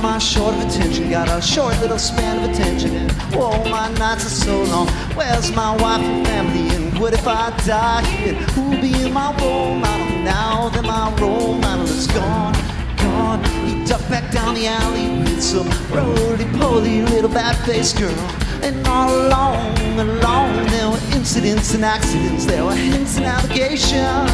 my short of attention, got a short little span of attention, and whoa, my nights are so long. Where's my wife and family, and what if I die here? Who'll be my role model now that my role model is gone? Gone. He ducked back down the alley with some roly-poly little bat-faced girl. And all along, there were incidents and accidents, there were hints and allegations.